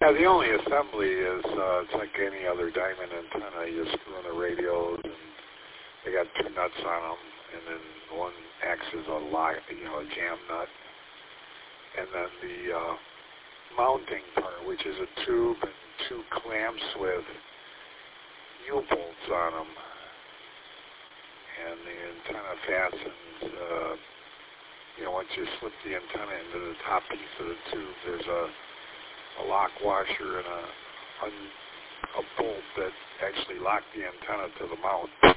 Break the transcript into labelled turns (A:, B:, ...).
A: Yeah, the only assembly is it's like any other diamond antenna. You screw in the radios, and they got two nuts on them, and then one acts as a lock, a jam nut, and then the mounting part, which is a tube and two clamps with U-bolts on them, and the antenna fastens. Once you slip the antenna into the top piece of the tube, there's a lock washer and a bolt that actually lock the antenna to the mount.